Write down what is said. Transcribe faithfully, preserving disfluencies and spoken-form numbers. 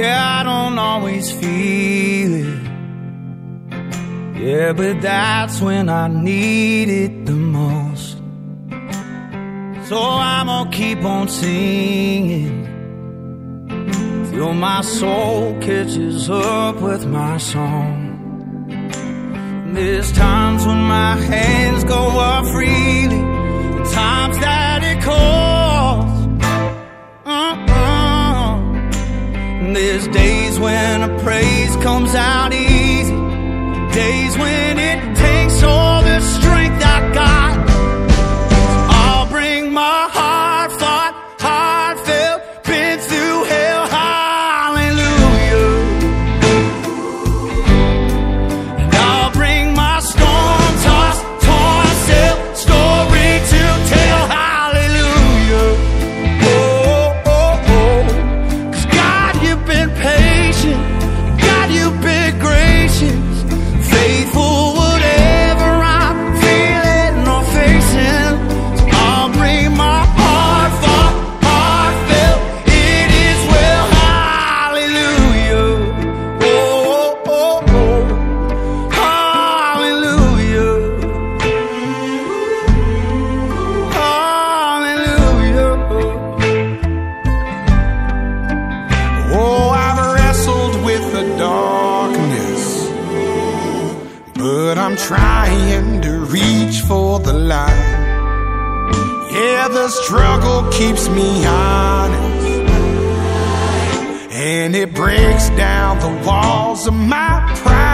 Yeah, I don't always feel it. Yeah, but that's when I need it the most. So I'm gonna keep on singing till my soul catches up with my song. There's times when my hands go up freely, times that it calls. Uh-uh. There's days when a praise comes out easy, days when it takes all the strength I got. I'll bring my heart fought, heartfelt, been through hell, hallelujah. And I'll bring my storm-tossed, torn-self story to tell, hallelujah. Oh, oh, oh. 'Cause God, you've been patient, God, you've been gracious, faithful whatever I'm feeling or facing. So I'll bring my heart for heartfelt, it is well, hallelujah. Oh, oh, oh, hallelujah. Hallelujah. Oh, I've wrestled with the darkness, but I'm trying to reach for the light. Yeah, the struggle keeps me honest, and it breaks down the walls of my pride.